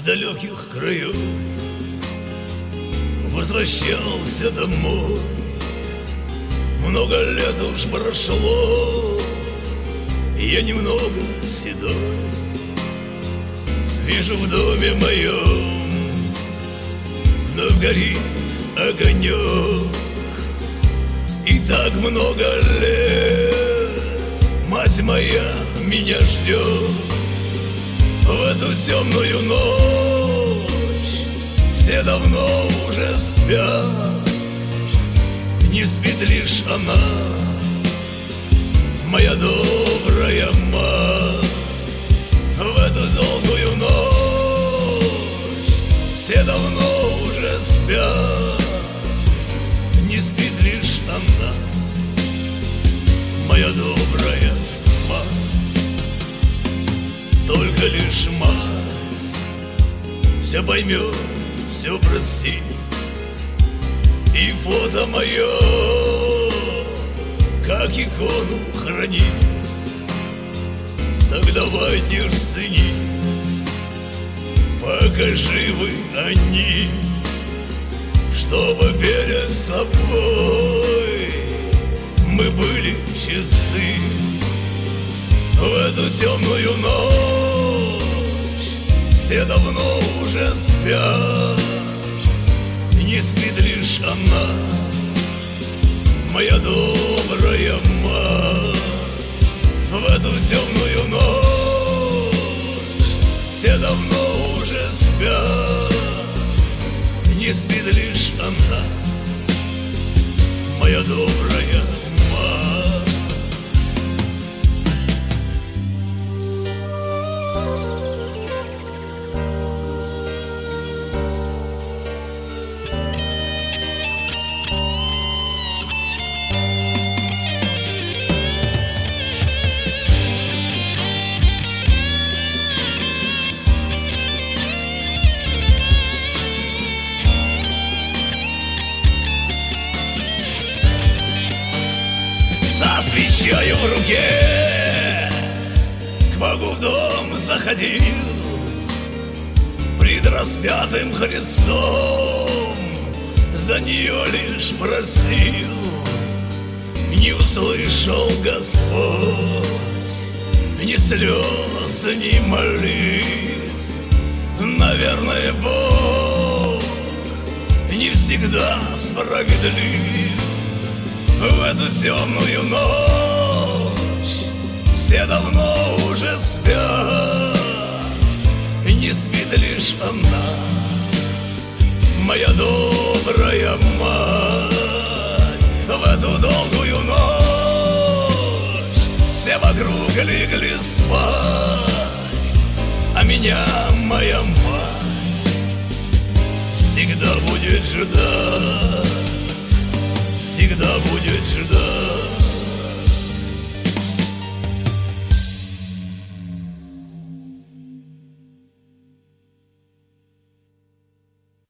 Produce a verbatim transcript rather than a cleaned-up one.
далеких краев возвращался домой. Много лет уж прошло, я немного седой. Вижу, в доме моем вновь горит огонек. И так много лет мать моя меня ждет. В эту темную ночь все давно уже спят. Не спит лишь она, моя добрая мать. В эту долгую ночь все давно уже спят. Не спит лишь она, моя добрая мать. Только лишь мать все поймет, все простит. И фото мое, как икону, хранит. Так давайте ж ценить, пока живы они, чтобы перед собой мы были чисты. В эту темную ночь все давно уже спят. Не спит лишь она, моя добрая мать. В эту темную ночь все давно уже спят. Не спит лишь она, моя добрая мать. Со свечой в руке к Богу в дом заходил, пред распятым Христом за нее лишь просил. Не услышал Господь ни слез, ни молитв. Наверное, Бог не всегда справедлив. В эту темную ночь все давно уже спят. Не спит лишь она, моя добрая мать. В эту долгую ночь все вокруг легли спать. А меня моя мать всегда будет ждать. Всегда будет ждать.